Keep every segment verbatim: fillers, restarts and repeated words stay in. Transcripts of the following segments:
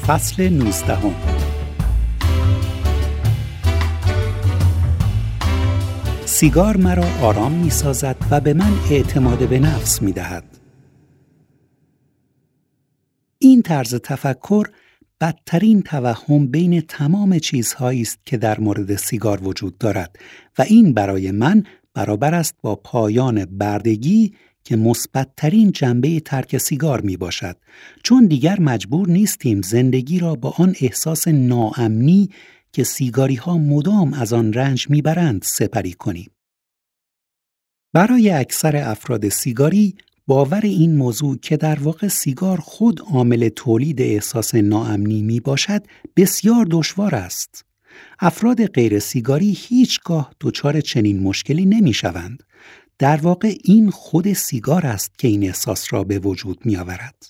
فصل نوزدهم. سیگار مرا آرام می سازد و به من اعتماد به نفس می دهد. این طرز تفکر بدترین توهم بین تمام چیزهایی است که در مورد سیگار وجود دارد و این برای من برابر است با پایان بردگی که مثبت‌ترین جنبه ترک سیگار می باشد، چون دیگر مجبور نیستیم زندگی را با آن احساس ناامنی که سیگاری ها مدام از آن رنج می برند سپری کنیم. برای اکثر افراد سیگاری باور این موضوع که در واقع سیگار خود عامل تولید احساس ناامنی می باشد بسیار دشوار است. افراد غیر سیگاری هیچگاه دچار چنین مشکلی نمی شوند. در واقع این خود سیگار است که این احساس را به وجود می آورد.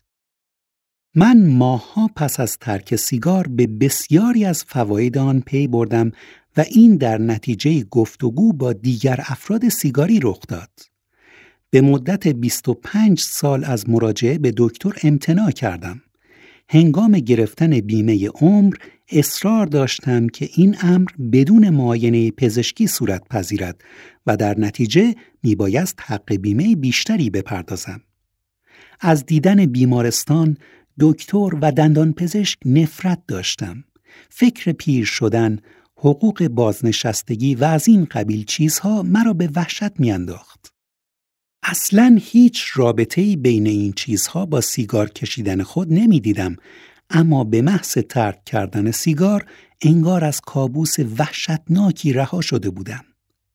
من ماه‌ها پس از ترک سیگار به بسیاری از فواید آن پی بردم و این در نتیجه گفتگو با دیگر افراد سیگاری رخ داد. به مدت بیست و پنج سال از مراجعه به دکتر امتناع کردم. هنگام گرفتن بیمه عمر اصرار داشتم که این امر بدون معاینه پزشکی صورت پذیرد و در نتیجه میبایست حق بیمه بیشتری بپردازم. از دیدن بیمارستان، دکتر و دندانپزشک نفرت داشتم. فکر پیر شدن، حقوق بازنشستگی و از این قبیل چیزها مرا به وحشت میانداخت. اصلاً هیچ رابطه‌ای بین این چیزها با سیگار کشیدن خود نمی‌دیدم، اما به محض ترک کردن سیگار انگار از کابوس وحشتناکی رها شده بودم.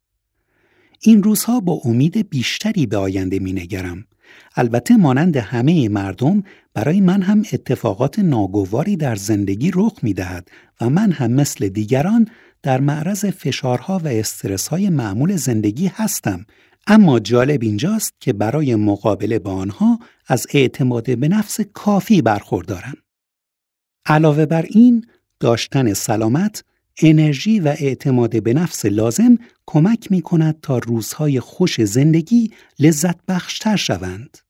این روزها با امید بیشتری به آینده می‌نگرم. البته مانند همه مردم برای من هم اتفاقات ناگواری در زندگی رخ می‌دهد و من هم مثل دیگران در معرض فشارها و استرس‌های معمول زندگی هستم. اما جالب اینجاست که برای مقابله با آنها از اعتماد به نفس کافی برخوردارم. علاوه بر این، داشتن سلامت، انرژی و اعتماد به نفس لازم کمک می کند تا روزهای خوش زندگی لذت بخشتر شوند.